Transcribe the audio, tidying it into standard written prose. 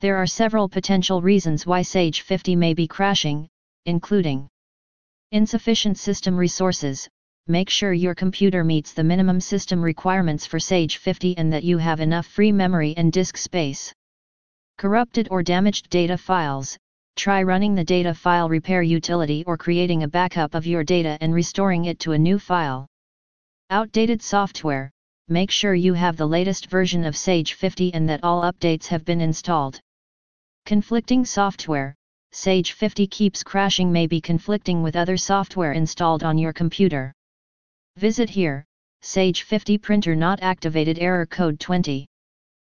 There are several potential reasons why Sage 50 may be crashing, including insufficient system resources. Make sure your computer meets the minimum system requirements for Sage 50 and that you have enough free memory and disk space. Corrupted or damaged data files. Try running the data file repair utility or creating a backup of your data and restoring it to a new file. Outdated software. Make sure you have the latest version of Sage 50 and that all updates have been installed. Conflicting software. Sage 50 keeps crashing, may be conflicting with other software installed on your computer. Visit here, Sage 50 printer not activated, error code 20.